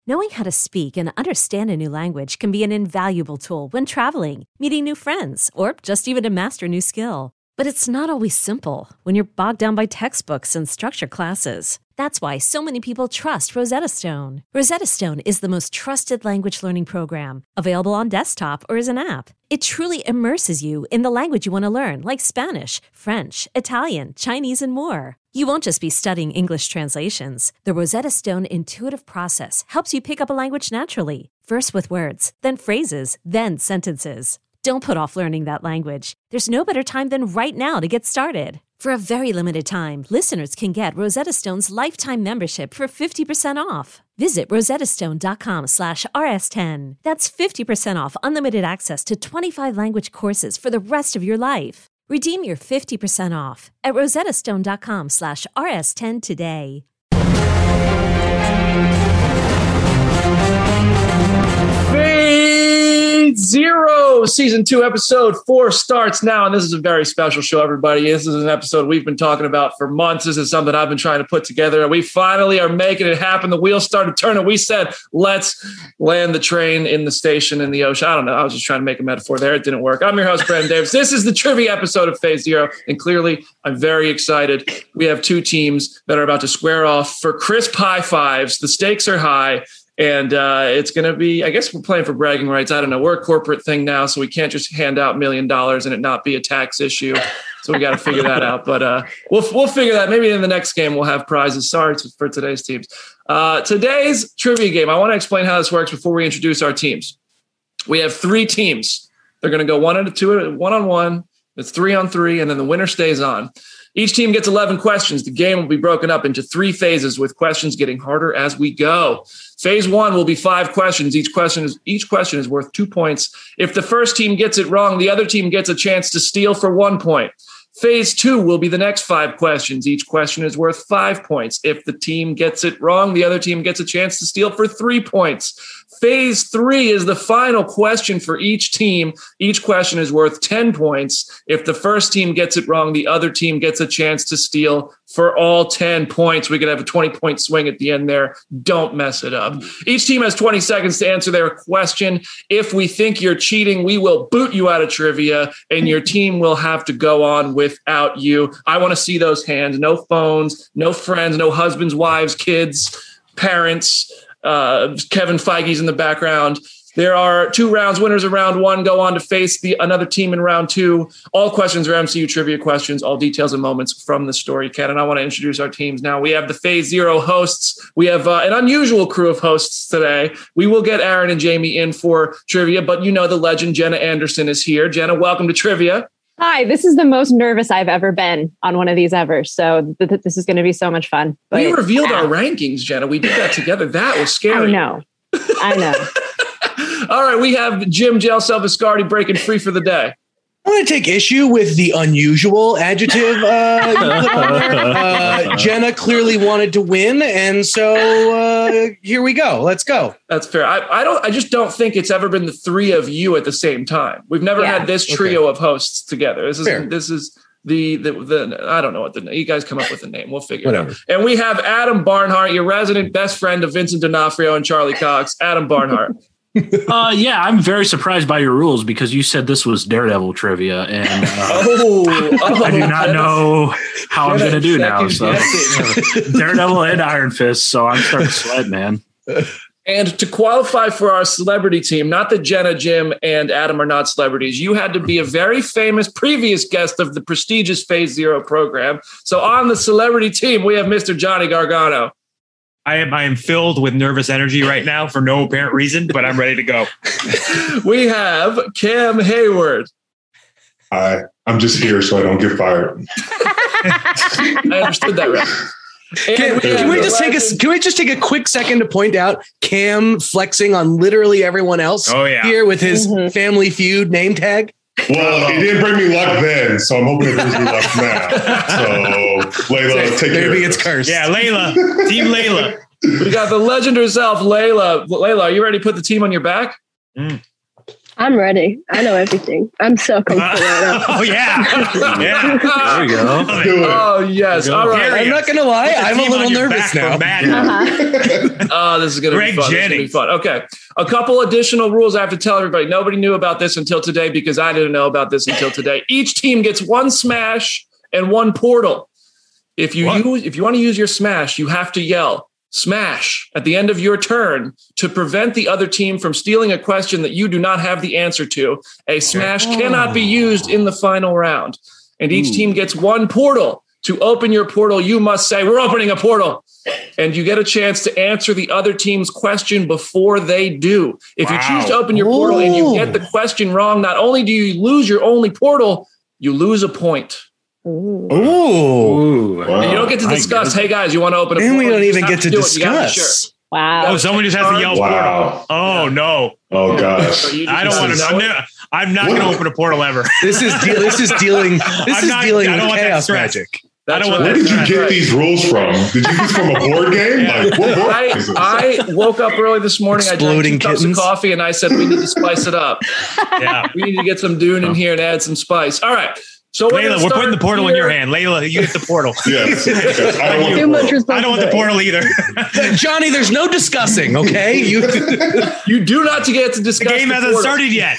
Knowing how to speak and understand a new language can be an invaluable tool when traveling, meeting new friends, or just even to master a new skill. But it's not always simple when you're bogged down by textbooks and structured classes. That's why so many people trust Rosetta Stone. Rosetta Stone is the most trusted language learning program, available on desktop or as an app. It truly immerses you in the language you want to learn, like Spanish, French, Italian, Chinese, and more. You won't just be studying English translations. The Rosetta Stone intuitive process helps you pick up a language naturally, first with words, then phrases, then sentences. Don't put off learning that language. There's no better time than right now to get started. For a very limited time, listeners can get Rosetta Stone's lifetime membership for 50% off. Visit rosettastone.com/rs10. That's 50% off unlimited access to 25 language courses for the rest of your life. Redeem your 50% off at rosettastone.com/rs10 today. Fade Zero Season 2 Episode 4 starts now, and this is a very special show, everybody. This is an episode we've been talking about for months. This is something I've been trying to put together, and we finally are making it happen. The wheels started turning. We said, let's land the train in the station in the ocean. I don't know. I was just trying to make a metaphor there. It didn't work. I'm your host, Brandon Davis. This is the trivia episode of Phase Zero, and clearly I'm very excited. We have two teams that are about to square off for crisp high fives. The stakes are high. And it's going to be, I guess we're playing for bragging rights. I don't know. We're a corporate thing now, so we can't just hand out $1 million and it not be a tax issue. So we got to figure that out. But we'll figure that. Maybe in the next game we'll have prizes. Sorry for today's teams. Today's trivia game, I want to explain how this works before we introduce our teams. We have three teams. They're going to go 1-2, 1-on-1. It's 3-on-3, and then the winner stays on. Each team gets 11 questions. The game will be broken up into 3 phases, with questions getting harder as we go. Phase 1 will be 5 questions. Each question is worth 2 points. If the first team gets it wrong, the other team gets a chance to steal for 1 point. Phase 2 will be the next 5 questions. Each question is worth 5 points. If the team gets it wrong, the other team gets a chance to steal for 3 points. Phase 3 is the final question for each team. Each question is worth 10 points. If the first team gets it wrong, the other team gets a chance to steal for all 10 points. We could have a 20-point swing at the end there. Don't mess it up. Each team has 20 seconds to answer their question. If we think you're cheating, we will boot you out of trivia, and your team will have to go on without you. I want to see those hands. No phones, no friends, no husbands, wives, kids, parents. Kevin Feige's in the background. There are 2 rounds. Winners of round 1 go on to face another team in round 2. All questions are MCU trivia questions, all details and moments from the story. Ken, and I want to introduce our teams now. We have the Phase Zero hosts. We have an unusual crew of hosts today. We will get Aaron and Jamie in for trivia, but you know the legend Jenna Anderson is here. Jenna, welcome to trivia. Hi, this is the most nervous I've ever been on one of these ever. So this is going to be so much fun. But, we revealed our rankings, Jenna. We did that together. That was scary. I know. All right, we have Jim Gel Selviscardi breaking free for the day. I'm going to take issue with the unusual adjective you put on there. Jenna clearly wanted to win, and so here we go. Let's go. That's fair. I just don't think it's ever been the 3 of you at the same time. We've never had this trio of hosts together. This is the I don't know what you guys come up with the name. We'll figure it out. And we have Adam Barnhart, your resident best friend of Vincent D'Onofrio and Charlie Cox. Adam Barnhart. Yeah, I'm very surprised by your rules because you said this was Daredevil trivia, and I do not know how I'm going to do now. So Daredevil and Iron Fist, so I'm starting to sweat, man. And to qualify for our celebrity team, not that Jenna, Jim, and Adam are not celebrities, you had to be a very famous previous guest of the prestigious Phase Zero program. So on the celebrity team, we have Mr. Johnny Gargano. I am filled with nervous energy right now for no apparent reason, but I'm ready to go. We have Cam Hayward. Hi, I'm just here so I don't get fired. I understood that right. Can we just take a quick second to point out Cam flexing on literally everyone else here with his Family Feud name tag? Well, he didn't bring me luck then, so I'm hoping it brings me luck now. So, Layla, take care. Maybe it's cursed. Yeah, Layla. Team Layla. We got the legend herself, Layla. Layla, are you ready to put the team on your back? I'm ready. I know everything. I'm so comfortable right now. Oh yeah. There we go. Oh yes. All right. I'm not gonna lie, I'm a little nervous now. Oh, this is gonna be fun. This is gonna be fun. Okay. A couple additional rules I have to tell everybody. Nobody knew about this until today because I didn't know about this until today. Each team gets one smash and one portal. If you want to use your smash, you have to yell smash at the end of your turn to prevent the other team from stealing a question that you do not have the answer to. A smash cannot be used in the final round. And each team gets one portal. To open your portal, you must say, we're opening a portal. And you get a chance to answer the other team's question before they do. If you choose to open your portal and you get the question wrong, not only do you lose your only portal, you lose a point. Ooh. Wow. And you don't get to discuss, hey guys, you want to open a portal? And we don't even get to discuss. Wow. Oh, someone just has to yell portal. Oh no. Oh gosh. I don't want to. I'm not going to open a portal ever. This is dealing with chaos magic. Where did you get these rules from? Did you get these from a board game? Like, what board is this? I woke up early this morning. Exploding I drank 2 cups of coffee, and I said we need to spice it up. Yeah, we need to get some Dune in here and add some spice. All right. So Layla, we're putting the portal in your hand. Layla, you get the portal. Yes. I don't want the portal either. Johnny, there's no discussing, okay? You do not get to discuss. The game hasn't started yet.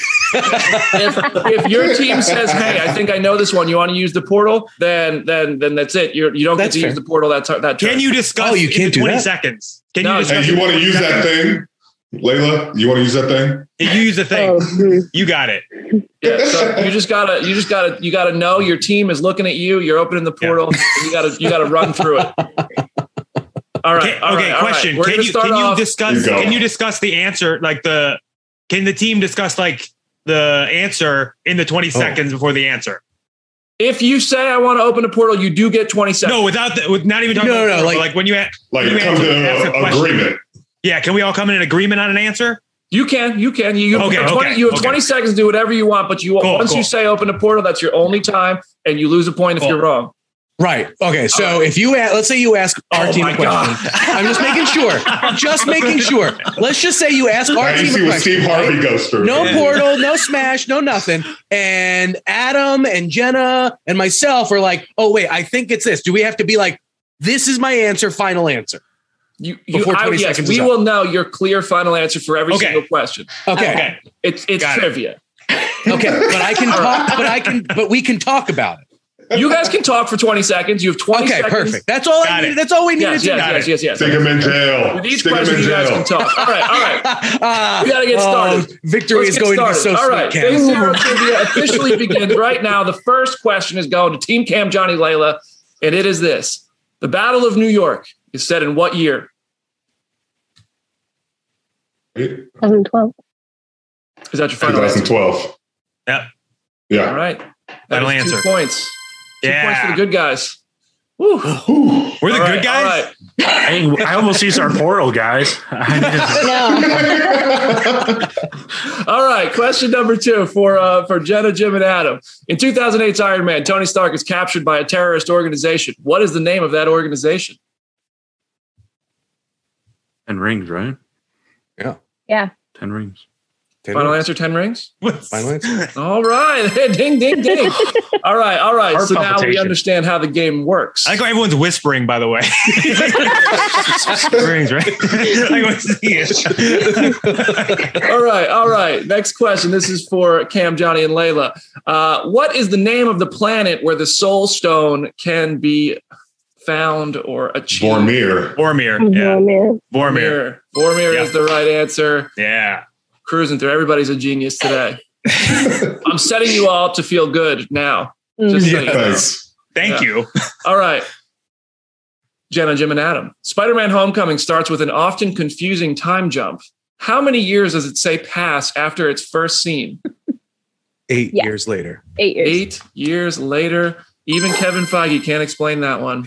if your team says, "Hey, I think I know this one. You want to use the portal?" Then that's it. You don't get to use the portal. That turn. Can you discuss? Oh, you can't do 20 that. seconds. Can you discuss? Hey, you want to use that thing? Layla, you want to use that thing? You use the thing. You got it. Yeah, so you gotta know your team is looking at you. You're opening the portal. And you gotta run through it. All right. Okay. Question: Can you discuss the answer? Can the team discuss the answer in the 20 seconds before the answer? If you say I want to open a portal, you do get 20 seconds. No, with not even talking about portal, like when you come to an agreement. Yeah, can we all come in agreement on an answer? You can. You have 20 seconds to do whatever you want, but once you say open a portal, that's your only time, and you lose a point if you're wrong. Right. Okay. So if you let's say you ask our team a question. I'm just making sure. Let's just say you ask our team a question. Steve Harvey goes through. No portal, no smash, no nothing. And Adam and Jenna and myself are like, oh wait, I think it's this. Do we have to be like, this is my answer, final answer? Yes, we will know your clear final answer for every single question. Okay. It's trivia. Okay, but we can talk about it. You guys can talk for 20 seconds. You have 20 seconds. Okay, perfect. That's all I needed. That's all we needed. Yes. Stick him in jail. With each question, you guys can talk. All right. We got to get started. Victory is going to be so all right. Phase Zero Trivia officially begins right now. The first question is going to Team Cam, Johnny, Layla, and it is this. The Battle of New York is set in what year? 2012. Is that your final 2012. Yep. Yeah. All right. Final answer. 2 points. 2 points for the good guys. Woo. We're the good guys? Right. I almost used our portal, guys. All right. Question number 2 for Jenna, Jim, and Adam. In 2008's Iron Man, Tony Stark is captured by a terrorist organization. What is the name of that organization? 10 rings, right? Yeah. 10 rings. Final answer, 10 rings? Final answer. All right. Ding, ding, ding. All right. So now we understand how the game works. I think everyone's whispering, by the way. Rings, right? All right. Next question. This is for Cam, Johnny, and Layla. What is the name of the planet where the Soul Stone can be found or achieved? Vormir. Vormir is the right answer. Yeah. Cruising through. Everybody's a genius today. I'm setting you all up to feel good now. Thank you. All right. Jenna, Jim, and Adam. Spider-Man Homecoming starts with an often confusing time jump. How many years does it say pass after its first scene? 8 years later. 8 years. 8 years later. Even Kevin Feige can't explain that one.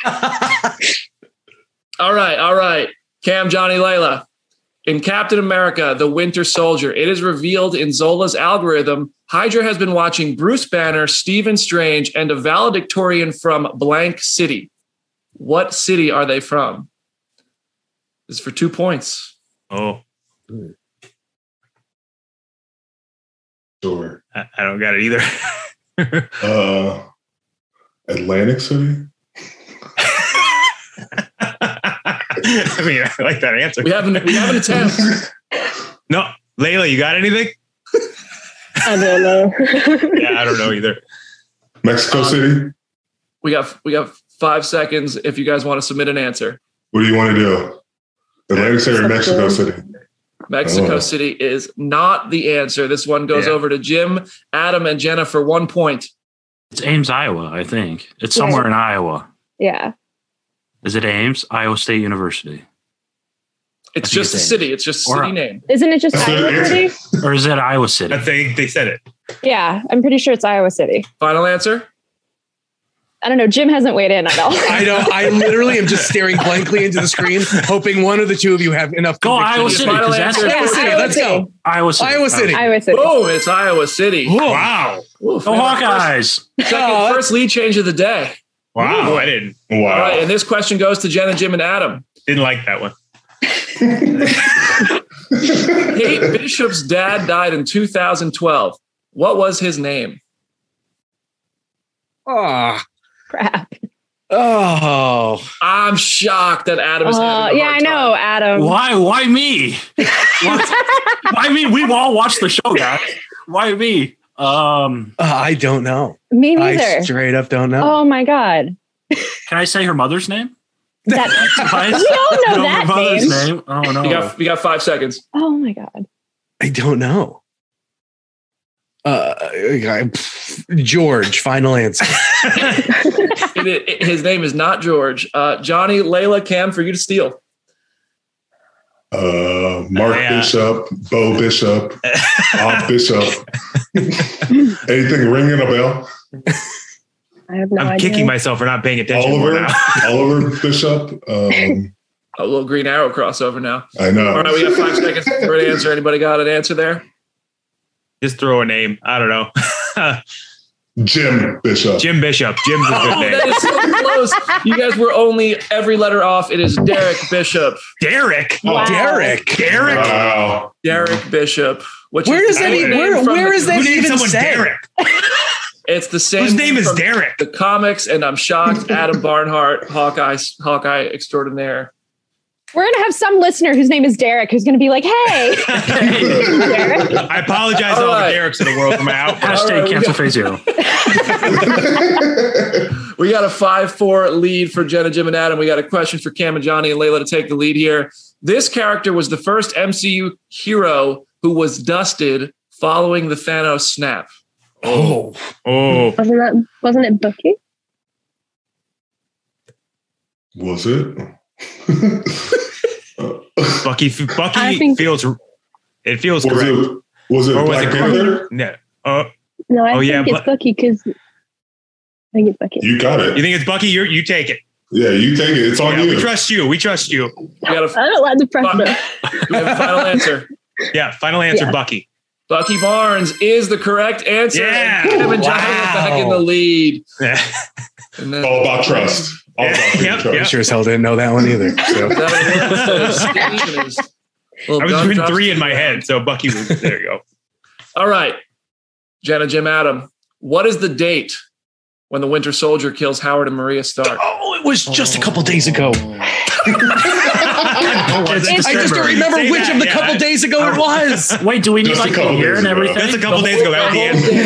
All right. Cam, Johnny, Layla. In Captain America, the Winter Soldier, it is revealed in Zola's algorithm, Hydra has been watching Bruce Banner, Stephen Strange, and a valedictorian from blank city. What city are they from? This is for 2 points. Oh. Sure. I don't got it either. Atlantic City. I mean, I like that answer. We have an attempt. No, Layla, you got anything? I don't know. Yeah, I don't know either. Mexico City. We got 5 seconds if you guys want to submit an answer. What do you want to do? Atlantic City or Mexico City? Mexico City is not the answer. This one goes over to Jim, Adam, and Jenna for 1 point. It's Ames, Iowa, I think. It's somewhere in Iowa. Yeah. Is it Ames? Iowa State University. It's just a city. It's just a city name. Isn't it just Iowa City? Or is it Iowa City? I think they said it. Yeah, I'm pretty sure it's Iowa City. Final answer? I don't know. Jim hasn't weighed in at all. I literally am just staring blankly into the screen, hoping one of the two of you have enough. Go Iowa City. Final answer. Iowa City. Let's go. Iowa City. Iowa City. Iowa City. Boom! It's Iowa City. Wow. Ooh, Go Hawkeyes. First lead change of the day. Wow. I didn't. Wow. All right, and this question goes to Jenna, Jim, and Adam. Didn't like that one. Kate Bishop's dad died in 2012. What was his name? Oh, Crap. oh! I'm shocked that Adam is having a Yeah, hard I know, time. Adam. Why me? Why me? We've all watched the show, guys. Why me? I don't know. Me neither. I straight up don't know. Oh my God. Can I say her mother's name? That, we all know that her mother's name. name. Oh no. We got 5 seconds. Oh my God. I don't know. George. Final answer. His name is not George. Johnny, Layla, Cam, for you to steal. Mark Bishop, Bo Bishop, Bob Bishop. Anything ringing a bell? I have no I'm idea. kicking myself for not paying attention more now. Oliver Bishop. A little Green Arrow crossover now. I know. All right, we got 5 seconds for an answer. Anybody got an answer there? Just throw a name. I don't know. Jim Bishop. Jim Bishop. Jim's a good name. That is so close. You guys were only every letter off. It is Derek Bishop. Derek. Wow. Derek. Derek. Wow. Derek Bishop. Which Where is is that? Where is that Who named even someone said? Derek? It's the same. Whose name is from Derek? The comics, and I'm shocked. Adam Barnhart, Hawkeye extraordinaire. We're going to have some listener whose name is Derek who's going to be like, hey. Derek. I apologize to all the Dereks in the world for my outburst. Hashtag cancel phase 0. We got a 5-4 lead for Jenna, Jim, and Adam. We got a question for Cam and Johnny and Layla to take the lead here. This character was the first MCU hero who was dusted following the Thanos snap. Oh. Wasn't it Bucky? Was it? Bucky feels correct. Was it Or was Black it Panther? No. No, I think it's but- Bucky because I think it's Bucky. You got it. You think it's Bucky? You take it. Yeah, you take it. It's on you. We trust you. We trust you. I don't like the pressure. We have a final answer. Yeah, final answer, Bucky. Bucky Barnes is the correct answer. Yeah. And Cam and Johnny are back in the lead. Yeah. And then, All about trust. All about being trust. I sure as hell didn't know that one either. So. I was doing 3 in my head, so Bucky was there. You go. All right, Jenna, Jim, Adam. What is the date when the Winter Soldier kills Howard and Maria Stark? Oh, it was just a couple days ago. I just don't remember Say which that, of the yeah. couple days ago it was. Wait, do we need Just a like couple the year days and ago. everything? That's a couple days ago. That was the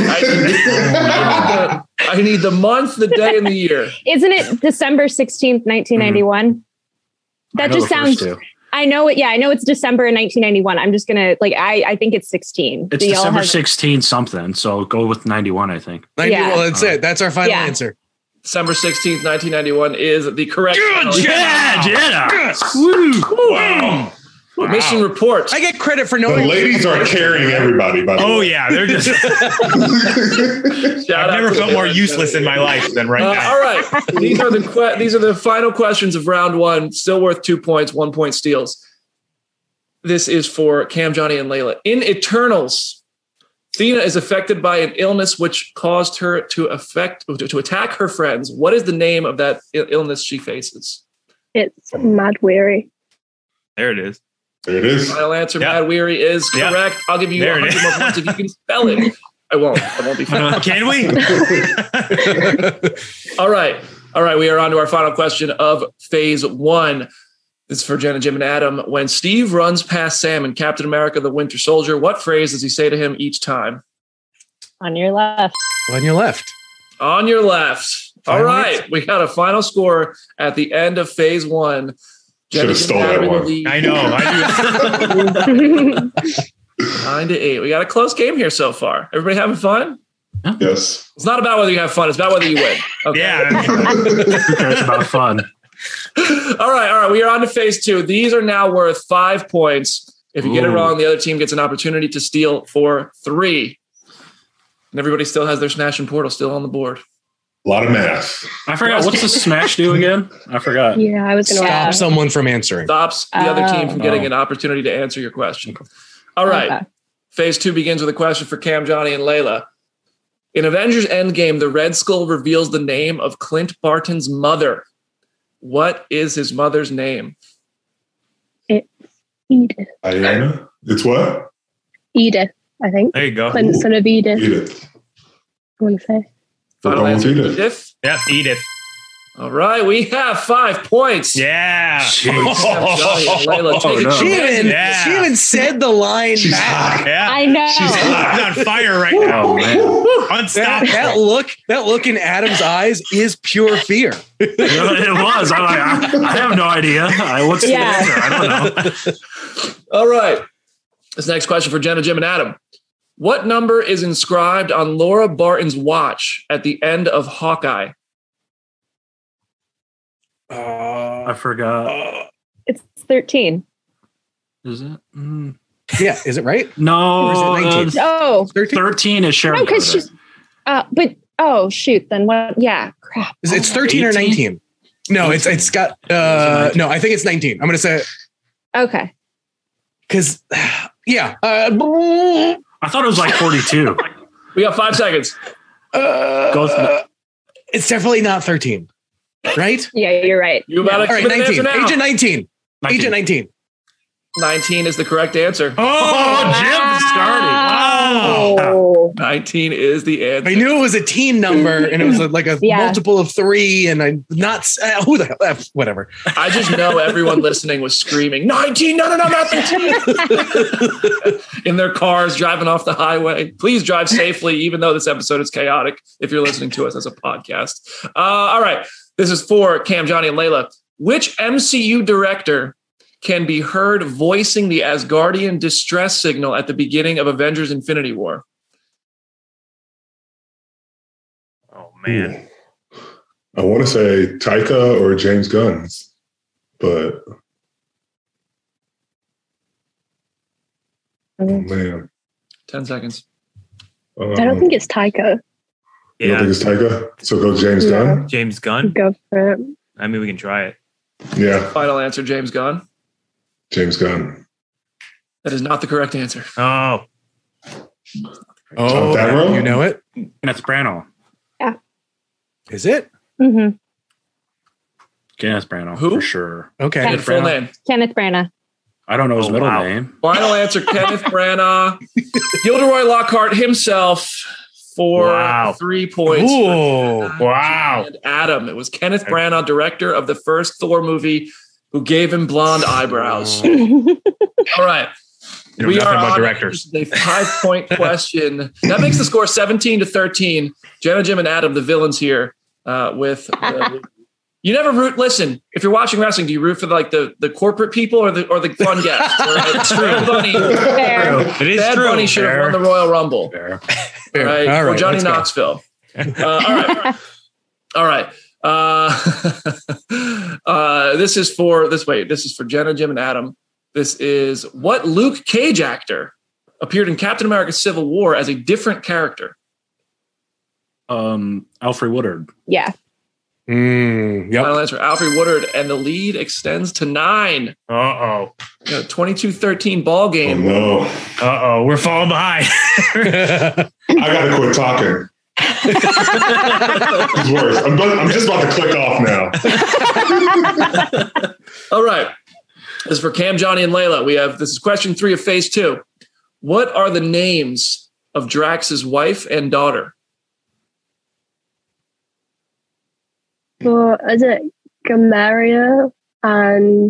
end. I need the month, the day, and the year. Isn't it December 16th, 1991? That just sounds... I know it. Yeah, I know it's December in 1991. I'm just going to I think it's 16. It's December 16 something. So go with 91, I think. 90, Yeah. Well, that's it. That's our final answer. December 16th, 1991 is the correct. Jenna. Wow. Mission report. I get credit for The knowing. ladies are carrying everybody, by the way. Oh, yeah. They're just. I've never felt more useless in my life than right now. All right. These are the final questions of round 1. Still worth 2 points, 1 point steals. This is for Cam, Johnny, and Layla. In Eternals, Thena is affected by an illness which caused her to attack her friends. What is the name of that illness she faces? It's Mad Weary. There it is. There it is. Final answer, Mad Weary, is correct. I'll give you 100 more points if you can spell it. I won't be fun. Can we? All right. We are on to our final question of phase 1. This is for Jenna, Jim, and Adam. When Steve runs past Sam in Captain America, the Winter Soldier, what phrase does he say to him each time? On your left. On your left. On your left. All right. We got a final score at the end of phase 1. Should have stole that one. I know. 9-8. We got a close game here so far. Everybody having fun? Yes. It's not about whether you have fun. It's about whether you win. Okay? Yeah. Who cares about fun? All right. We are on to phase 2. These are now worth 5 points. If you get it wrong, the other team gets an opportunity to steal for 3. And everybody still has their Smash and Portal still on the board. A lot of math. I forgot. What's the Smash do again? I forgot. Yeah, I was going to Stop someone from answering. Stops the other team from getting an opportunity to answer your question. All right. Okay. Phase 2 begins with a question for Cam, Johnny, and Layla. In Avengers Endgame, the Red Skull reveals the name of Clint Barton's mother. What is his mother's name? It's Edith. Diana? It's what? Edith, I think. There you go. Clint, son of Edith. Edith. I want to say. Final answer, Edith. Edith. Yeah, Edith. All right, we have 5 points. Yeah. Layla, take it. She even said the line She's back. hot. Yeah. I know. She's on fire right now. Oh, man. Unstoppable. That look in Adam's eyes is pure fear. It was. I'm like, I have no idea. What's the answer? I don't know. All right. This next question for Jenna, Jim, and Adam. What number is inscribed on Laura Barton's watch at the end of Hawkeye? I forgot. It's 13. Is it? Yeah, is it right? No. Or is it 19? Oh, 13 is Sharon. no, because she's. Shoot. Then what? Yeah, crap. It's 13 or 19? No, it's got. No, I think it's 19. I'm gonna say. Okay. Because, yeah. I thought it was like 42. We got 5 seconds. It's definitely not 13. Right? Yeah, you're right. You about to All right, 19. Agent 19. Agent 19. 19 is the correct answer. Jim started. Oh. 19 is the answer. I knew it was a teen number and it was like a multiple of 3 and I'm not, who the hell, whatever. I just know everyone listening was screaming, 19, no, not 13. In their cars, driving off the highway. Please drive safely, even though this episode is chaotic, if you're listening to us as a podcast. All right. This is for Cam, Johnny, and Layla. Which MCU director can be heard voicing the Asgardian distress signal at the beginning of Avengers Infinity War? Oh, man. I want to say Taika or James Gunn, but man. 10 seconds. I don't think it's Taika. You don't think it's Taika? So go James Gunn? James Gunn? Go for it. I mean, we can try it. Yeah. Final answer, James Gunn. James Gunn. That is not the correct answer. Oh. Oh, Favreau? You know it? Kenneth Branagh. Yeah. Is it? Mm-hmm. Kenneth Branagh, Who? for sure. Okay. Kenneth full name. Kenneth Branagh. I don't know his middle name. Final answer, Kenneth Branagh. Gilderoy Lockhart himself for 3 points. Ooh. Wow. And Adam. It was Kenneth Branagh, director of the first Thor movie, who gave him blonde eyebrows. All right. You know nothing about directors. A 5-point question. That makes the score 17-13. Jenna, Jim, and Adam, the villains here, with you never root. Listen, if you're watching wrestling, do you root for the corporate people or the fun guests? Bad Bunny. It is Bad true. Bunny should have won the Royal Rumble. Fair. Right? All right, Or Johnny let's go. Knoxville. All right. This is for Jenna, Jim, and Adam. This is what Luke Cage actor appeared in Captain America: Civil War as a different character. Alfred Woodard. Yeah. Yep. Final answer, Alfred Woodard, and the lead extends to 9. Uh-oh. 22-13 ball game. Oh, no. Uh-oh. We're falling behind. I got to quit talking. It's worse. I'm just about to click off now. All right. This is for Cam, Johnny, and Layla. This is question 3 of phase 2. What are the names of Drax's wife and daughter? Well, is it Gamaria and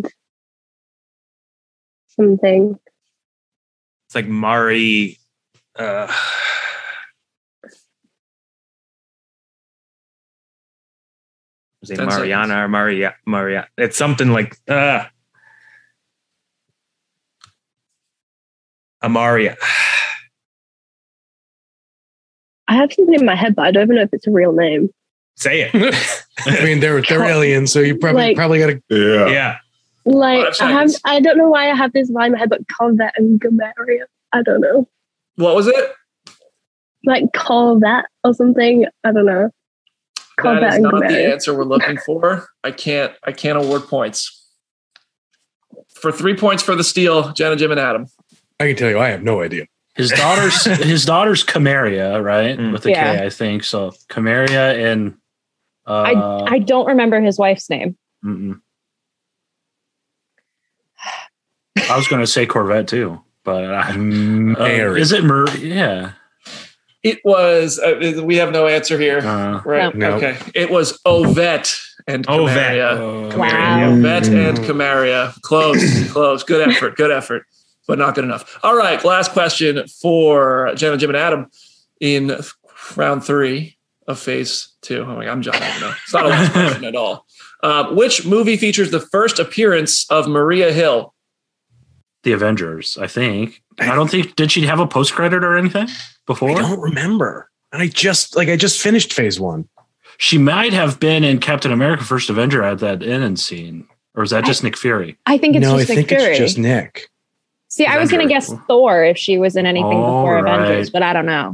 something? It's like Mari. Is it Mariana or Maria? It's something like Amaria. I have something in my head, but I don't even know if it's a real name. Say it. I mean, they're aliens, so you probably got to. Yeah. Like I don't know why I have this line in my head, but Corvette and Gamaria. I don't know. What was it? Like Corvette or something. I don't know. Corvette that is and not Gamaria. the answer we're looking for. I can't award points. For 3 points for the steal, Jenna, Jim, and Adam. I can tell you, I have no idea. His daughter's Camaria, right? With a K, I think. So Camaria and I don't remember his wife's name. Mm-mm. I was going to say Corvette too, but is it Yeah. It was. We have no answer here, right? No. Okay. It was Ovette and Camaria. Ovette and Camaria. Close. Good effort, but not good enough. All right. Last question for Jenna, Jim, and Adam in round 3 of phase 2. Oh my God, I'm John. I don't know. It's not a last question at all. Which movie features the first appearance of Maria Hill? The Avengers, I think. I don't think. Did she have a post credit or anything before? I don't remember. I just finished phase 1. She might have been in Captain America: First Avenger at that end scene, or is that just Nick Fury? I think it's just Nick Fury. It's just Nick. See, I was going to guess Thor if she was in anything before Avengers, but I don't know.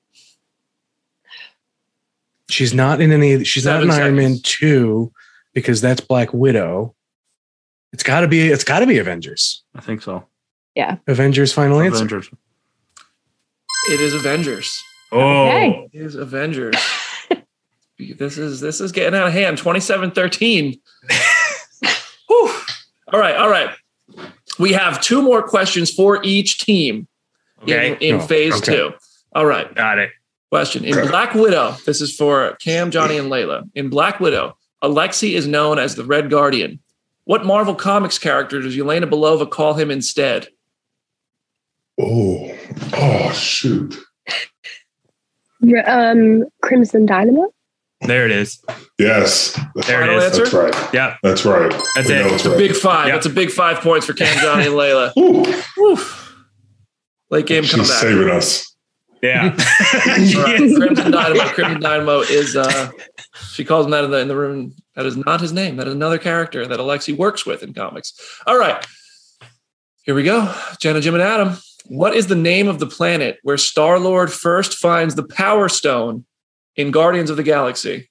She's not in any. She's not in Iron Man 2 because that's Black Widow. It's got to be Avengers. I think so. Yeah. Avengers final answer. It is Avengers. Oh. Okay. It is Avengers. This is getting out of hand. 27-13. Whew. All right. We have 2 more questions for each team in phase 2. All right. Got it. Question. In Black Widow, this is for Cam, Johnny, and Layla. In Black Widow, Alexei is known as the Red Guardian. What Marvel Comics character does Yelena Belova call him instead? Oh, shoot. Crimson Dynamo? There it is. Yes. There it is. That's right. Yeah. That's right. That's it. It's a big 5. That's a big 5 points for Cam, Johnny, and Layla. Late game comeback. She's saving us. Yeah. Right. Crimson Dynamo is she calls him that in the room. That is not his name. That is another character that Alexei works with in comics. All right. Here we go. Jenna, Jim, and Adam. What is the name of the planet where Star-Lord first finds the Power Stone in Guardians of the Galaxy?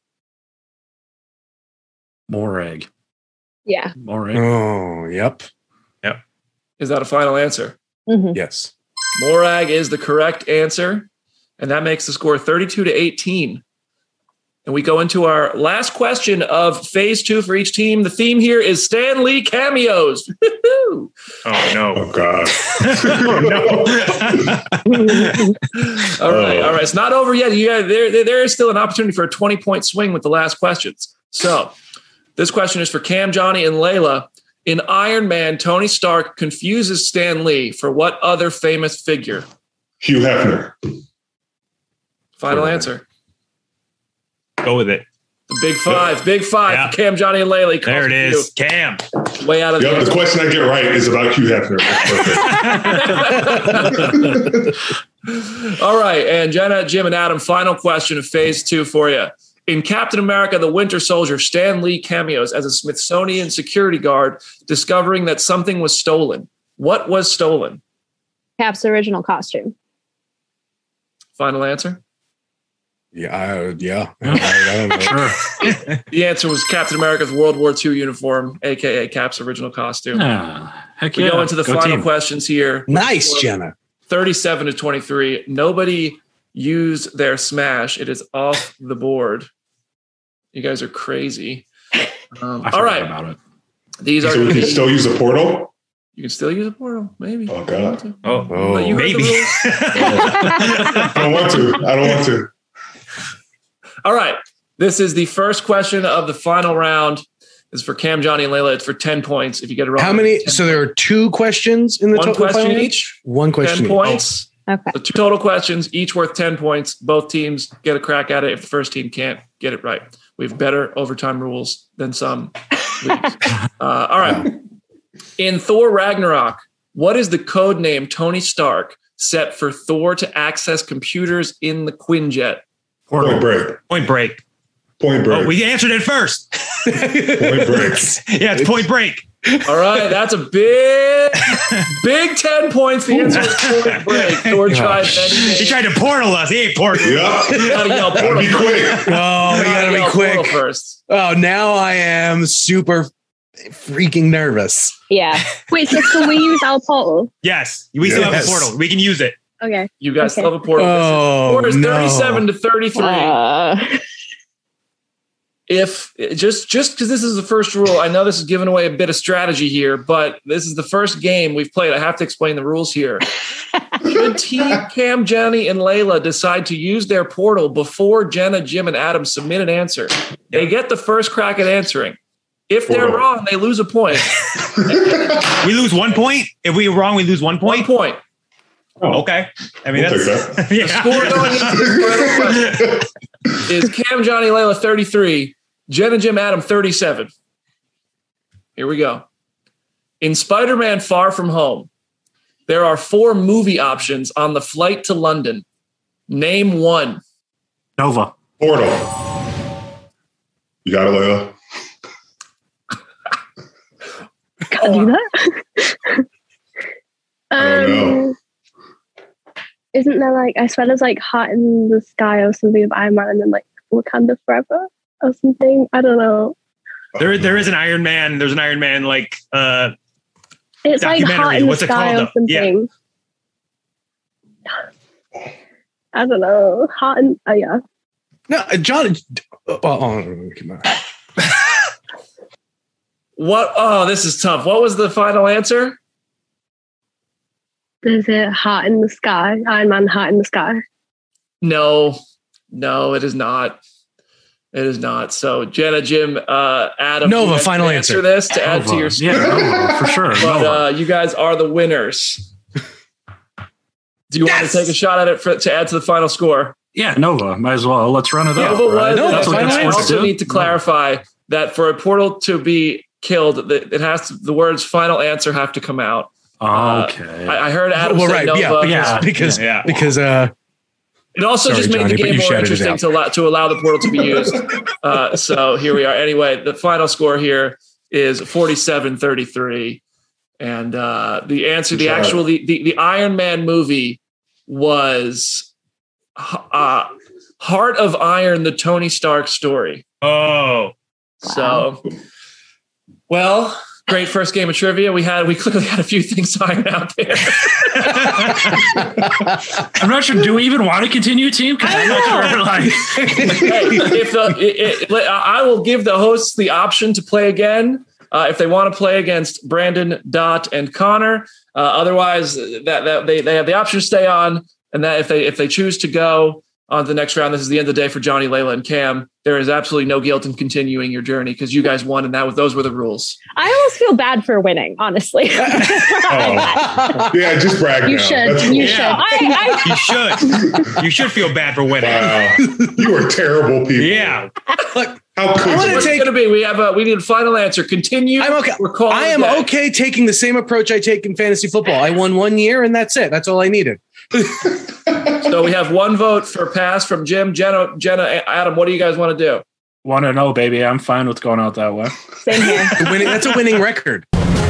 Morag. Yeah. Morag. Oh, yep. Is that a final answer? Mm-hmm. Yes. Morag is the correct answer, and that makes the score 32-18. And we go into our last question of phase 2 for each team. The theme here is Stan Lee cameos. Oh, no. Oh, God. All right. It's not over yet. There is still an opportunity for a 20-point swing with the last questions. So this question is for Cam, Johnny, and Layla. In Iron Man, Tony Stark confuses Stan Lee for what other famous figure? Hugh Hefner. Final answer. Go with it. The big 5. Big 5. Yeah. Cam, Johnny, and Layla. There it is. Cam. Way out of the question I get right is about Hugh Hefner. All right. And Jenna, Jim, and Adam, final question of phase 2 for you. In Captain America, the Winter Soldier, Stan Lee cameos as a Smithsonian security guard, discovering that something was stolen. What was stolen? Cap's original costume. Final answer? Yeah. I don't know. Sure. The answer was Captain America's World War II uniform, a.k.a. Cap's original costume. Heck We yeah. go into the final questions here. Nice, Jenna. 37-23. Nobody used their smash. It is off the board. You guys are crazy. All right. About it. These are So we can still use a portal? You can still use a portal, maybe. Oh God! You maybe. I don't want to. All right. This is the first question of the final round. This is for Cam, Johnny, and Layla. It's for 10 points. If you get it wrong, how many? So there are 2 questions in the one total. Question each. 1 question. 10 points. Okay. So 2 total questions, each worth 10 points. Both teams get a crack at it. If the first team can't get it right, we have better overtime rules than some leagues. All right. In Thor Ragnarok, what is the code name Tony Stark set for Thor to access computers in the Quinjet? Point Break. Oh, we answered it first. Point Break. Yeah, it's Point Break. All right, that's a big 10 points. The answer is Point Break. Thor tried He tried to portal us. He ain't portal. Yeah. You gotta yell portal. Be quick. Oh, we gotta be quick first. Oh, now I am super freaking nervous. Yeah. Wait, so can we use our portal? Yes, we still have a portal. We can use it. Okay. You guys still have a portal. Score is 37 to 33. If just because this is the first rule, I know this is giving away a bit of strategy here, but this is the first game we've played. I have to explain the rules here. Should Team Cam, Johnny, and Layla decide to use their portal before Jenna, Jim, and Adam submit an answer, they get the first crack at answering. If they're wrong, they lose a point. We lose 1 point. If we're wrong, we lose 1 point. 1 point. Oh, okay. I mean, We'll that's take that. yeah. The score going into this final question is Cam, Johnny, Layla 33, Jen and Jim, Adam 37. Here we go. In Spider-Man Far From Home, there are 4 movie options on the flight to London. Name one. Nova. Portal. You got it, Layla. Can I do that? I don't know. Isn't there like, I swear there's like Heart in the Sky or something of Iron Man and then like Wakanda Forever or something? I don't know. There is an Iron Man. There's an Iron Man like it's like Heart in the Sky or something. Yeah. I don't know. Heart in yeah. No, John. What? Oh, this is tough. What was the final answer? Is it Heart in the Sky? Iron Man, Heart in the Sky. No, it is not. It is not. So Jenna, Jim, Adam, Nova, final answer. This to add to your score. Yeah, Nova, for sure. But you guys are the winners. Do you want to take a shot at it to add to the final score? Yeah, Nova. Might as well. Let's run it up. Right? No, that's what I also need to clarify that for a portal to be killed, it has to, the words "final answer" have to come out. Okay. I heard Adam say Nova. Because it also just made the game more interesting to allow the portal to be used. So here we are. Anyway, the final score here is 47-33. And the answer, the Iron Man movie was Heart of Iron, the Tony Stark story. Oh. So, well, great first game of trivia. We clearly had a few things ironed out there. I'm not sure. Do we even want to continue, team? Because I'm not sure. I will give the hosts the option to play again if they want to play against Brandon, Dot, and Connor. Otherwise, that they have the option to stay on, and that if they choose to go on to the next round, this is the end of the day for Johnny, Layla, and Cam. There is absolutely no guilt in continuing your journey because you guys won, and those were the rules. I almost feel bad for winning, honestly. Yeah, just brag. You should. You should. You should feel bad for winning. Wow. You are terrible people. Yeah. Look, What's it going to be? We need a final anster. Continue. I'm okay. I am okay taking the same approach I take in fantasy football. I won 1 year, and that's it. That's all I needed. So we have one vote for pass from Jim, Jenna, Adam. What do you guys want to do? Want to know, baby? I'm fine with going out that way. Same here. That's a winning record.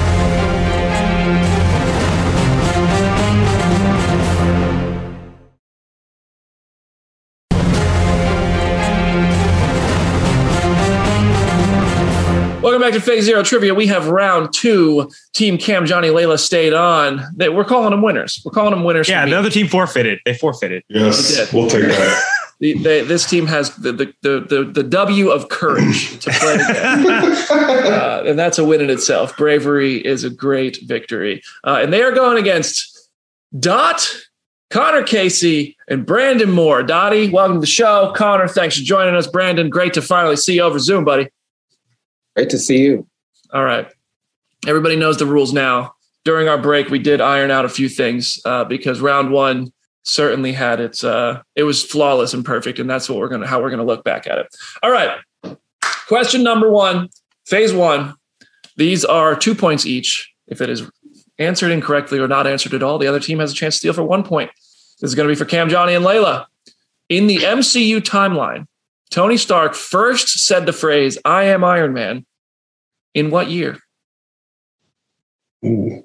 Welcome back to Phase Zero Trivia. We have round 2. Team Cam, Johnny, Layla stayed on. We're calling them winners. Yeah, the other team forfeited. They forfeited. Yes, we'll take that. This team has the W of courage to play again. And that's a win in itself. Bravery is a great victory. And they are going against Dot, Connor Casey, and Brandon Moore. Dottie, welcome to the show. Connor, thanks for joining us. Brandon, great to finally see you over Zoom, buddy. Great to see you. All right. Everybody knows the rules now. During our break, we did iron out a few things because round one certainly had it was flawless and perfect, and that's what how we're gonna look back at it. All right. Question number one, phase one. These are 2 points each. If it is answered incorrectly or not answered at all, the other team has a chance to steal for 1 point. This is going to be for Cam, Johnny, and Layla. In the MCU timeline, Tony Stark first said the phrase, "I am Iron Man," in what year? Ooh.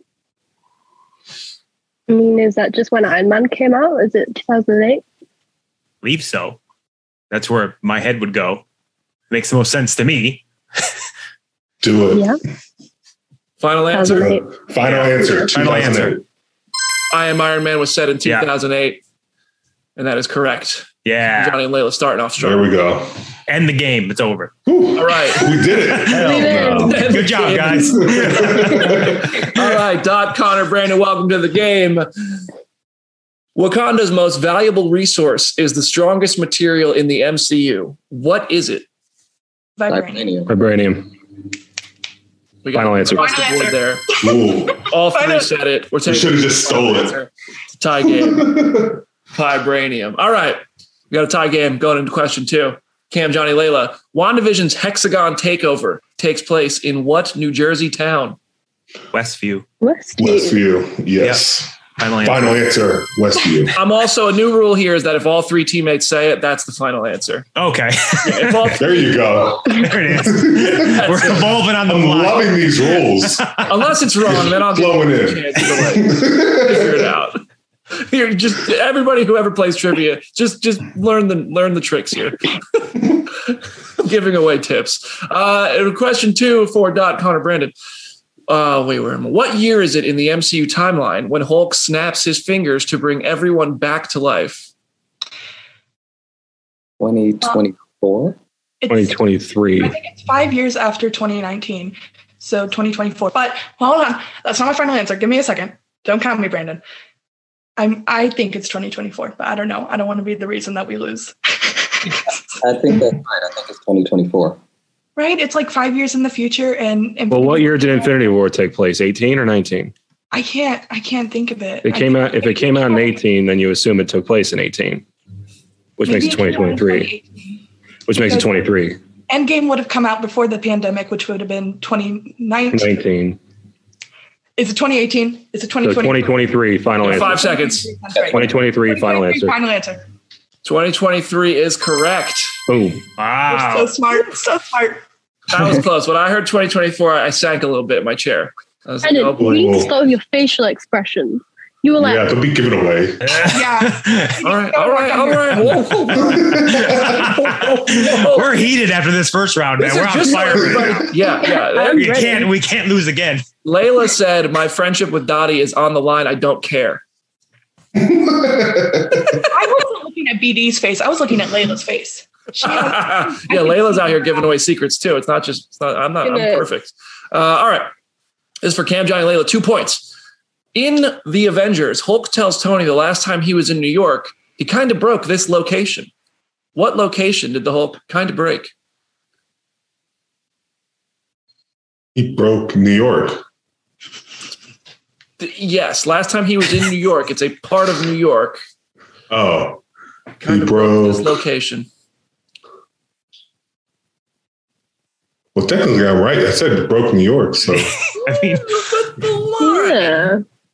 I mean, is that just when Iron Man came out? Is it 2008? I believe so. That's where my head would go. Makes the most sense to me. Do it. Yeah. Final answer? Final answer. Final answer. I Am Iron Man was said in 2008. And that is correct. Yeah. Johnny and Layla starting off strong. There we go. End the game. It's over. Whew. All right. We did it. Good job, guys. All right. Dot, Connor, Brandon, welcome to the game. Wakanda's most valuable resource is the strongest material in the MCU. What is it? Vibranium. We got Final answer. across the board there. Ooh. All three said it. We're We taking should have just stole it. It's a tie game. Vibranium. All right. We got a tie game going into question two. Cam, Johnny, Layla. WandaVision's Hexagon takeover takes place in what New Jersey town? Westview. Westview. Yes. Yep. Final answer. Westview. I'm also, a new rule here is that if all three teammates say it, that's the final answer. Okay. There you go. There it is. We're evolving on the I'm fly. loving these rules. Unless it's wrong, then I'll give Flowing you a in. chance to figure it out. Here, just everybody who ever plays trivia, just learn the tricks here. I'm giving away tips. Question two for Dot, Connor, Brandon. What year is it in the MCU timeline when Hulk snaps his fingers to bring everyone back to life? 2024? 2023. I think it's 5 years after 2019. So 2024. But hold on. That's not my final answer. Give me a second. Don't count me, Brandon. I think it's 2024, but I don't know. I don't want to be the reason that we lose. I think that's right. I think it's 2024. Right? It's like 5 years in the future. And Well, what year did Infinity War take place? 18 or 19? I can't think of it. If it came out in 18, then you assume it took place in 18, which makes it 2023. Which makes it 23. Endgame would have come out before the pandemic, which would have been 2019. 19. Is it 2018? Is it 2020? So 2023 final answer. 5 seconds. 2023 final answer. Final answer. 2023 is correct. Boom. Wow. You're so smart. So smart. That was close. When I heard 2024, I sank a little bit in my chair. I was like, And oh boy. please start with your facial expressions. You were like, Yeah, don't be giving away. Yeah. All right. Whoa. We're heated after this first round, man. This We're is on just fire. everybody- Yeah. We can't lose again. Layla said, "My friendship with Dottie is on the line. I don't care." I wasn't looking at BD's face. I was looking at Layla's face. Yeah, Layla's out here giving away secrets too. I'm perfect. All right. This is for Cam, Johnny, Layla. 2 points. In The Avengers, Hulk tells Tony the last time he was in New York, he kind of broke this location. What location did the Hulk kind of break? He broke New York. Yes, last time he was in New York. It's a part of New York. Oh. Kind of broke this location. Well, technically, I'm right. I said broke New York. So, I mean, yeah.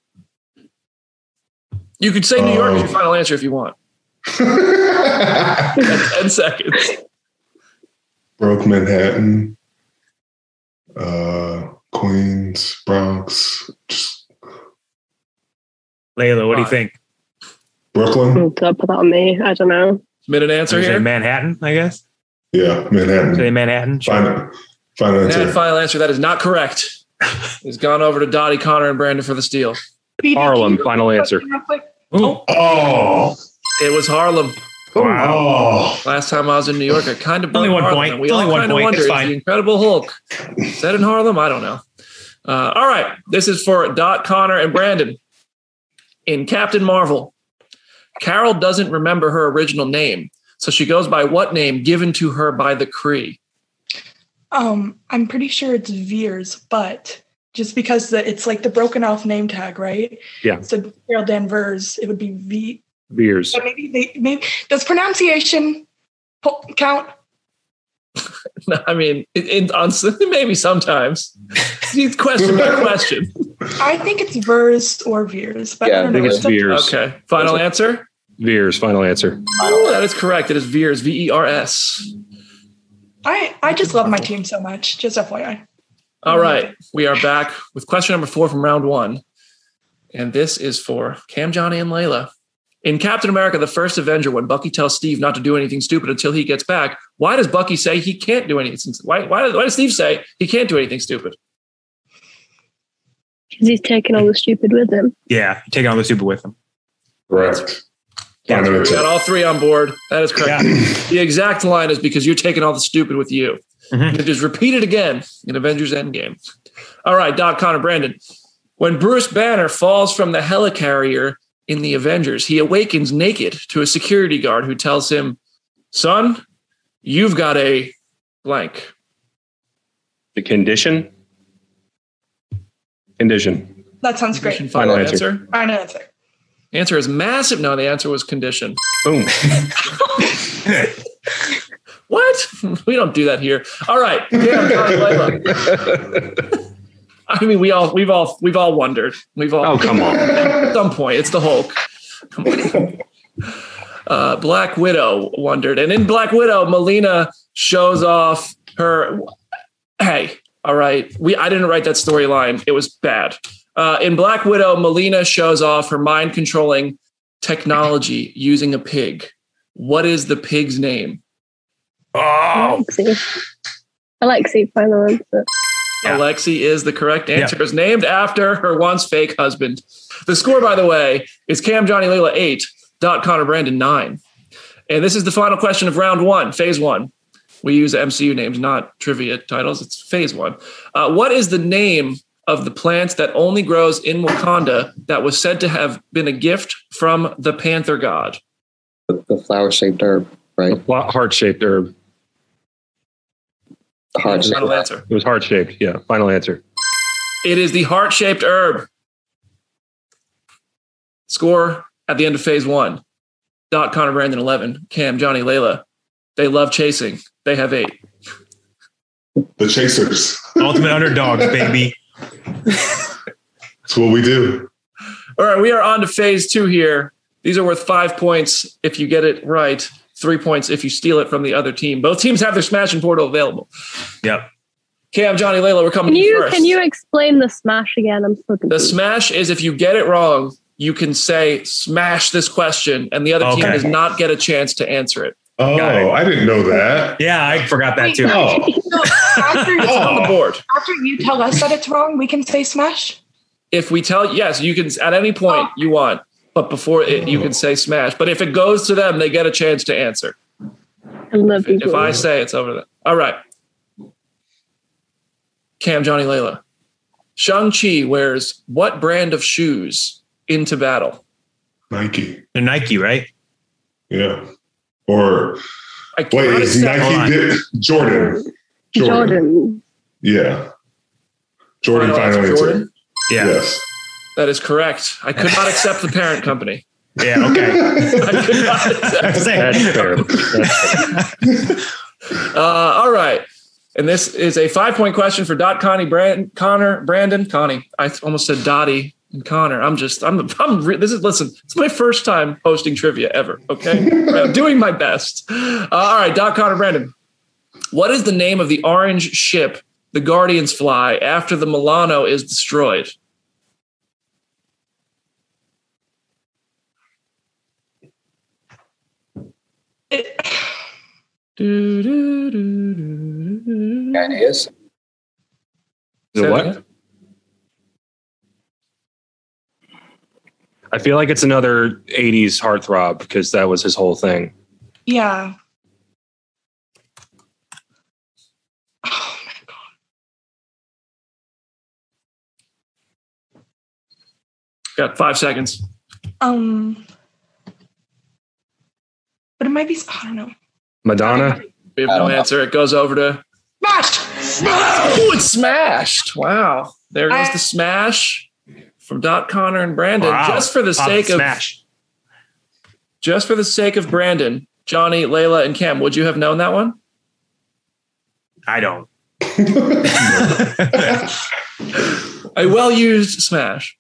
You could say New York as your final answer if you want. 10 seconds. Broke Manhattan, Queens, Bronx. Layla, what do you think? Brooklyn. Don't put that on me. I don't know. Submit an answer here. Manhattan, I guess. Yeah, Manhattan. Say Manhattan. Final answer. Final answer. That is not correct. It's gone over to Dottie, Connor, and Brandon for the steal. Harlem, final answer. Oh. It was Harlem. Oh. Last time I was in New York, I kind of only 1 Harlem, point. and we It's all only 1 kind of point. wonder, It's is fine. the Incredible Hulk set in Harlem? I don't know. All right, this is for Dot, Connor, and Brandon. In Captain Marvel, Carol doesn't remember her original name, so she goes by what name given to her by the Kree? I'm pretty sure it's Veers, but just because it's like the broken off name tag, right? Yeah. So Carol Danvers, it would be Veers. But maybe does pronunciation count? No, I mean, maybe sometimes. It's question by question. I think it's Vers or Veers, but Yeah, I don't I think know. it's Veers. Okay. Final answer? Veers. Final answer. Ooh, that is correct. It is Veers. Vers. I just love my team so much. Just FYI. All right. We are back with question number 4 from round 1. And this is for Cam, Johnny, and Layla. In Captain America, the First Avenger, when Bucky tells Steve not to do anything stupid until he gets back, why does Bucky say he can't do anything? Why does Steve say he can't do anything stupid? Because he's taking all the stupid with him. Yeah, taking all the stupid with him. Correct. Yeah, we got all 3 on board. That is correct. Yeah. The exact line is because you're taking all the stupid with you. Mm-hmm. Just repeat it again in Avengers Endgame. All right, Doc, Connor, Brandon. When Bruce Banner falls from the helicarrier in the Avengers, he awakens naked to a security guard who tells him, "Son, you've got a blank." The condition? Condition. That sounds great. Final answer. Final answer. Answer is massive. No, the answer was condition. Boom. What? We don't do that here. All right. I mean, we've all wondered. Oh, come on. At some point, it's the Hulk. Come on. Black Widow wondered, and in Black Widow, Melina shows off her. Hey, all right. I didn't write that storyline. It was bad. In Black Widow, Melina shows off her mind controlling technology using a pig. What is the pig's name? Oh, Alexei, final answer. Yeah. Alexei is the correct answer. Is named after her once fake husband. The score, by the way, is Cam, Johnny, Layla 8, Dot, Connor, Brandon 9. And this is the final question of round 1, phase 1. We use MCU names, not trivia titles. It's phase 1. What is the name of the plant that only grows in Wakanda that was said to have been a gift from the Panther God? The flower-shaped herb, right? Heart-shaped herb. Final answer. It was heart-shaped. Yeah. Final answer. It is the heart-shaped herb. Score at the end of phase 1. Dot, Connor, Brandon 11. Cam, Johnny, Layla. They love chasing. They have 8. The Chasers. Ultimate underdogs, baby. That's what we do. All right, we are on to phase 2 here. These are worth 5 points if you get it right. 3 points if you steal it from the other team. Both teams have their Smash and Portal available. Yep. Cam, Johnny, Layla, we're coming to you first. Can you explain the smash again? I'm so confused. The smash is if you get it wrong, you can say smash this question, and the other team does not get a chance to answer it. Oh, I didn't know that. Yeah, I forgot that too. So after, It's on the board. After you tell us that it's wrong, we can say smash. If we tell, yes, you can at any point you want, but before it, you can say smash. But if it goes to them, they get a chance to answer. I love if I say it's over there. All right. Cam, Johnny, Layla. Shang-Chi wears what brand of shoes into battle? Nike. They're Nike, right? Yeah. Or wait, is Nike Jordan? Jordan. Yeah. Jordan final answer. Jordan? Yeah. Yes. That is correct. I could not accept the parent company. Yeah, okay. I could not accept That's fair. all right. And this is a 5-point question for Dot, Connor, Brandon, Connie. I almost said Dottie and Connor. Listen, it's my first time hosting trivia ever. Okay. I'm doing my best. All right. Dot, Connor, Brandon. What is the name of the orange ship the Guardians fly after the Milano is destroyed? Ideas? The what? I feel like it's another 80s heartthrob because that was his whole thing. Yeah. Oh my God. Got 5 seconds. But it might be. I don't know. Madonna. We have no answer. It goes over to Smashed. Oh, it's Smashed. Wow. There goes the smash from Dot, Connor, and Brandon. Wow. Just for the sake of Smash. Just for the sake of Brandon, Johnny, Layla, and Cam, would you have known that one? I don't. A well-used smash.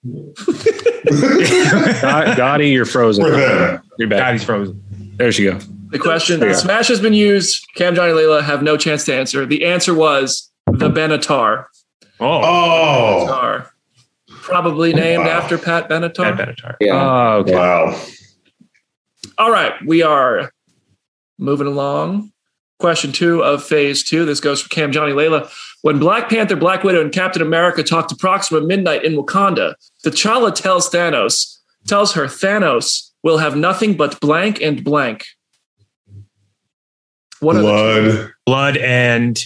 Dottie, you're frozen. You're back. Dottie's frozen. There she go. The question, the smash has been used. Cam, Johnny, Layla have no chance to answer. The answer was the Benatar. Oh. Benatar. Probably named after Pat Benatar. Pat Benatar. Yeah. Oh, okay. Wow. All right, we are moving along. Question 2 of phase 2. This goes for Cam, Johnny, Layla. When Black Panther, Black Widow, and Captain America talked to Proxima Midnight in Wakanda, T'Challa tells her Thanos will have nothing but blank and blank. What are Blood and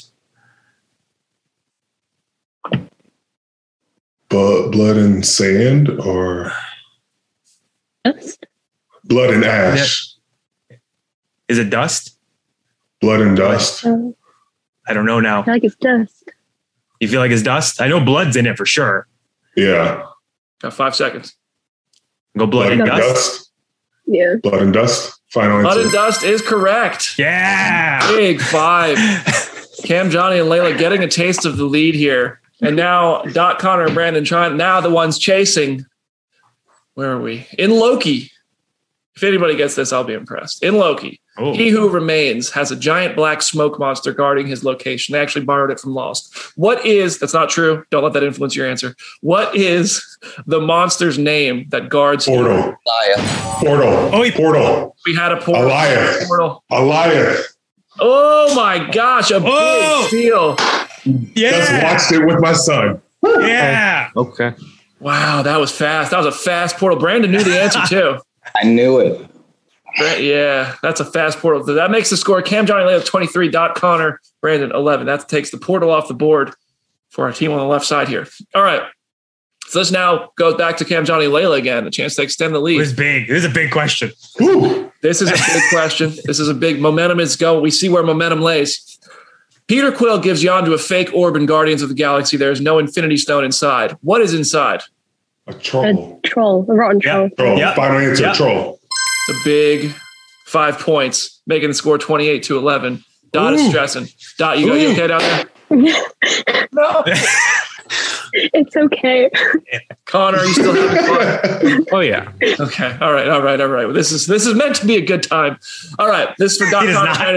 blood and sand, or Dust. blood and ash? is it dust? Blood and dust. I don't know now. I feel like it's dust. You feel like it's dust? I know blood's in it for sure. Yeah. Got 5 seconds. Go blood and dust. Yeah. Blood and dust. Final Blood answer. and dust is correct. Yeah. Big 5. Cam, Johnny, and Layla getting a taste of the lead here. And now Dot, Connor, and Brandon trying. Now the ones chasing. Where are we? In Loki. If anybody gets this, I'll be impressed. In Loki, He Who Remains has a giant black smoke monster guarding his location. They actually borrowed it from Lost. That's not true. Don't let that influence your answer. What is the monster's name that guards Portal. Portal. Oh, Portal. We had a portal. Alliance. Portal. Alliance. Oh my gosh, a big steal. Yeah. Just watched it with my son. Yeah. Okay. Wow, that was fast. That was a fast portal. Brandon knew the answer too. I knew it. Yeah, that's a fast portal. That makes the score Cam, Johnny, Layla 23, Dot, Connor, Brandon 11. That takes the portal off the board for our team on the left side here. All right. So this now goes back to Cam, Johnny, Layla again, a chance to extend the lead. It was big. This is a big question. This is a big question. This is a big momentum is go. We see where momentum lays. Peter Quill gives Yondu a fake orb in Guardians of the Galaxy. There is no Infinity Stone inside. What is inside? A troll. A troll. A rotten troll. Troll. Final answer, troll. It's a big 5 points, making the score 28-11. Dot is stressing. Dot, you okay down there? No. It's okay. Connor, are you still having fun? Oh yeah. Okay. All right. Well, this is meant to be a good time. All right. This is for Dot, Connor.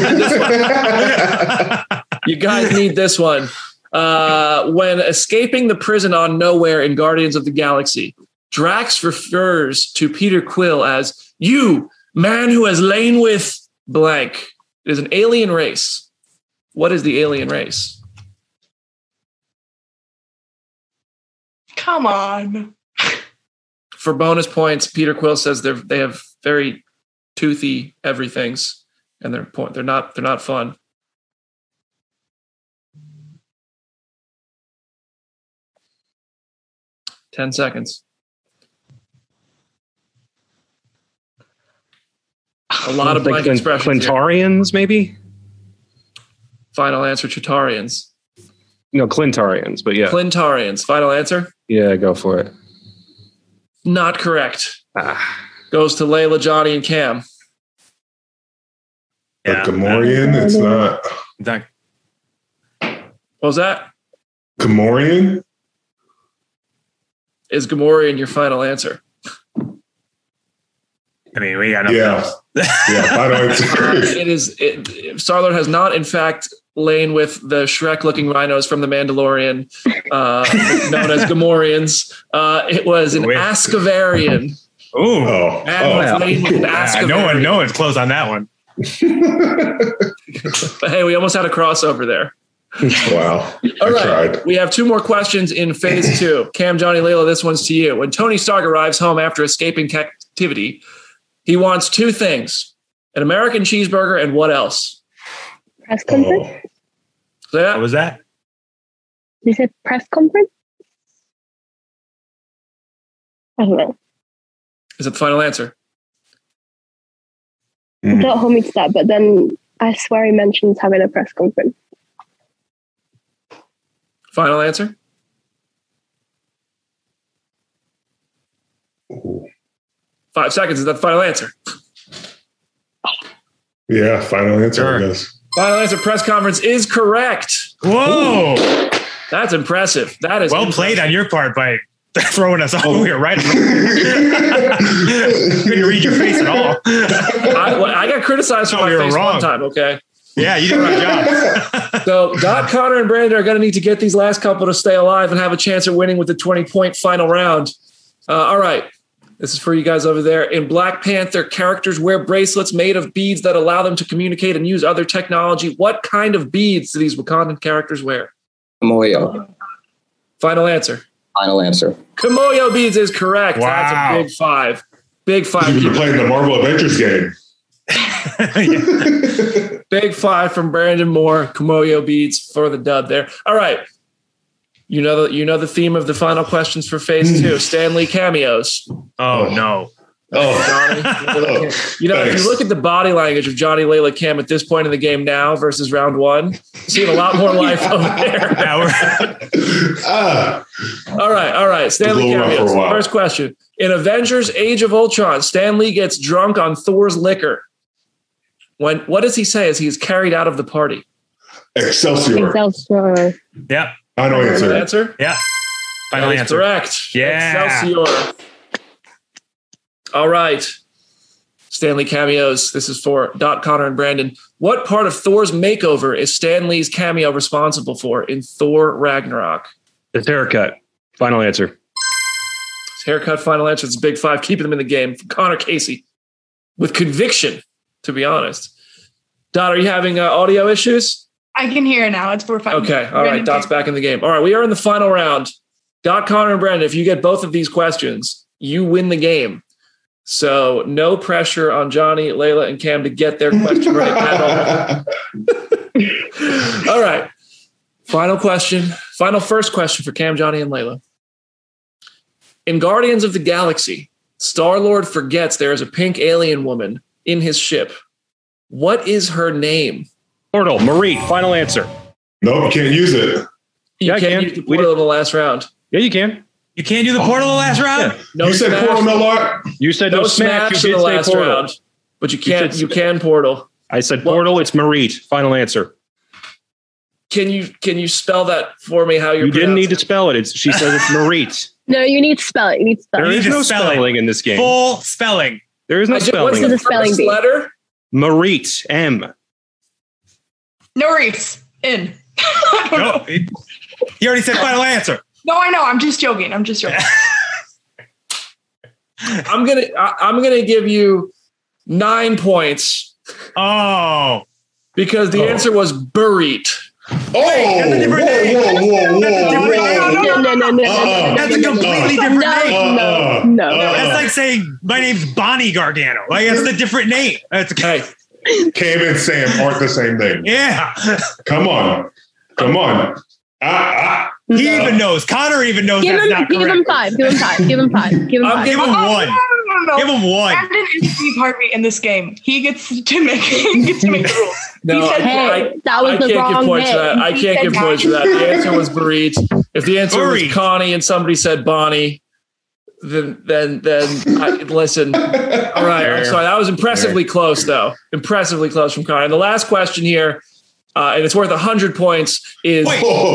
You guys need this one. When escaping the prison on Nowhere in Guardians of the Galaxy, Drax refers to Peter Quill as "you, man who has lain with blank." It is an alien race. What is the alien race? Come on. For bonus points, Peter Quill says they have very toothy everythings, and they're not fun. Ten seconds. A lot of blank expressions. Clintarians, maybe? Final answer, Chitarians. No, Clintarians, but yeah. Clintarians. Final answer? Yeah, go for it. Not correct. Goes to Layla, Johnny, and Cam. Yeah. Gamorrean? It's not. What was that? Gamorrean? Is Gamorrean your final answer? I mean, we got nothing else. Final answer. Star-Lord has not, in fact, lain with the Shrek-looking rhinos from The Mandalorian, known as Gamorreans. It was an Ascavarian. Ooh. No one's close on that one. But hey, we almost had a crossover there. Wow. All right. We have 2 more questions in phase 2. Cam, Johnny, Layla, this one's to you. When Tony Stark arrives home after escaping captivity, he wants 2 things: an American cheeseburger, and what else? Press conference? Say that? What was that? You said press conference? I don't know. Is that the final answer? Don't hold me to that, but then I swear he mentions having a press conference. Final answer? Ooh. 5 seconds. Is that the final answer? Yeah, final answer, Sure. I guess. Final answer. Press conference is correct. Whoa. That's impressive. That is Well played on your part by throwing us all. We were right. Couldn't read your face at all. I got criticized for my you were face wrong. one time, okay? Yeah, you did a good job. So Dot, Connor, and Brandon are going to need to get these last couple to stay alive and have a chance at winning with the 20-point final round. All right. This is for you guys over there. In Black Panther, characters wear bracelets made of beads that allow them to communicate and use other technology. What kind of beads do these Wakandan characters wear? Kimoyo. Final answer. Final answer. Kimoyo beads is correct. Wow. That's a big 5. Big 5. You've been playing the Marvel Adventures game. Big 5 from Brandon Moore. Kimoyo beads for the dub there. All right. You know the theme of the final questions for phase 2. Stan Lee cameos. Oh, no. Johnny, if you look at the body language of Johnny Layla Kim at this point in the game now versus round 1, you see a lot more life over there. All right. Stan Lee cameos. First question. In Avengers Age of Ultron, Stan Lee gets drunk on Thor's liquor. What does he say as he is carried out of the party? Excelsior. Yeah. Final answer. Yeah. Final answer. Correct. Yeah. Excelsior. All right. Stan Lee cameos. This is for Dot, Connor, and Brandon. What part of Thor's makeover is Stan Lee's cameo responsible for in Thor Ragnarok? His haircut. Final answer. His haircut, final answer. It's a big 5, keeping them in the game. From Connor Casey. With conviction, to be honest. Dot, are you having audio issues? I can hear it now. It's 4-5. Okay. All right. Dot's back in the game. All right. We are in the final round. Dot, Connor, and Brandon, if you get both of these questions, you win the game. So no pressure on Johnny, Layla, and Cam to get their question right at all. All right. Final question. Final first question for Cam, Johnny, and Layla. In Guardians of the Galaxy, Star-Lord forgets there is a pink alien woman in his ship. What is her name? Portal. Marie. Final answer. Nope, you can't use it. You can't use the portal in the last round. Yeah, you can. You can't do the portal in the last round? Yeah. No, you said portal, Miller. You said no smash. smash You in did the say last portal. round. But you can portal. I said portal. It's Marie. Final answer. Can you spell that for me? How you didn't need to spell it. She says it's Marie. No, you need to spell it. You need to spell it. There is no spelling in this game. Full spelling. There is no spelling. What's the spelling bee? Letter? Marie. M. No reefs. In. I don't know. You already said final answer. No, I know. I'm just joking. I'm gonna give you 9 points. Oh, because the answer was buried. That's a different name. That's a completely different name. No. That's like saying my name's Bonnie Gargano. Like that's a different name. That's okay. Cam and Sam aren't the same thing. Yeah. Come on. He even knows. Connor even knows Give that's him, not give correct. him 5. Give him 5. Give him 5. Give him 5. Give him 1. No. Give him 1. Brandon is the heartbeat in this game. He gets to make the rules. No, He said, that was the wrong name. I can't give points for that. The answer was Barit. If the answer was Connie and somebody said Bonnie, then listen. All right. I'm sorry. That was impressively close, though. Impressively close from Connie. And the last question here, and it's worth 100 points, is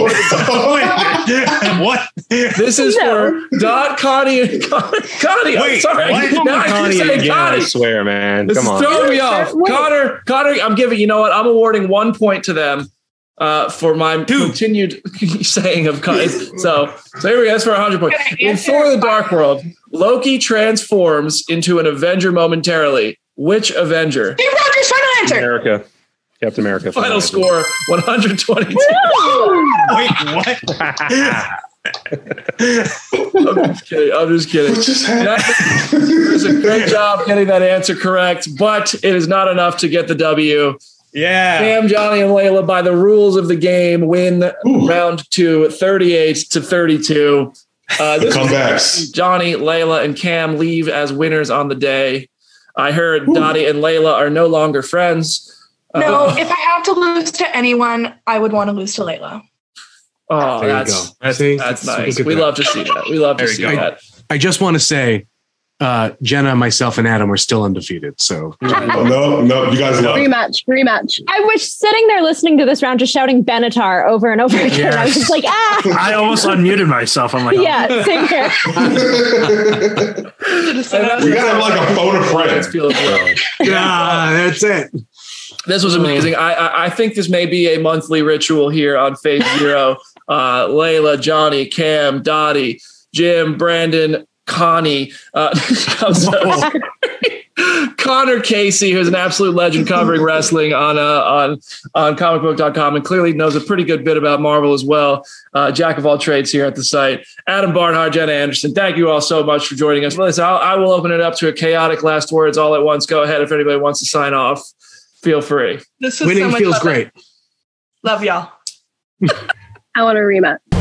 what? This is for Dot, Connie, and Connie. I'm sorry. Now I keep saying Connie. I swear, man. This Come on. is throwing me off. Connor, I'm giving, you know what? I'm awarding 1 point to them for my continued saying of Connie. So here we go. That's for 100 points. In Thor the Dark World, Loki transforms into an Avenger momentarily. Which Avenger? Steve Rogers, final answer. America. Captain America. Final score, 122. Wait, what? I'm just kidding. What just happened? It was a great job getting that answer correct, but it is not enough to get the W. Yeah. Cam, Johnny, and Layla, by the rules of the game, win round 2, 38-32. Comebacks. Johnny, Layla, and Cam leave as winners on the day. I heard Dottie and Layla are no longer friends. No, if I have to lose to anyone, I would want to lose to Layla. Oh, There that's nice. Look at We that. love to see that. We love to see that. I just want to say, Jenna, myself, and Adam are still undefeated. So No, you guys love. Rematch. I wish sitting there listening to this round, just shouting Benatar over and over again. I was just like, I almost unmuted myself. I'm like, yeah, same here. We got like a phone a friend. yeah, that's it. This was amazing. I think this may be a monthly ritual here on Phase Zero. Layla, Johnny, Cam, Dottie, Jim, Brandon, Connie, Connor Casey, who's an absolute legend covering wrestling on comicbook.com and clearly knows a pretty good bit about Marvel as well. Jack of all trades here at the site. Adam Barnhart, Jenna Anderson, thank you all so much for joining us. Listen, I will open it up to a chaotic last words all at once. Go ahead if anybody wants to sign off. Feel free. This was Winning so much feels fun. great. Love y'all. I want a rematch.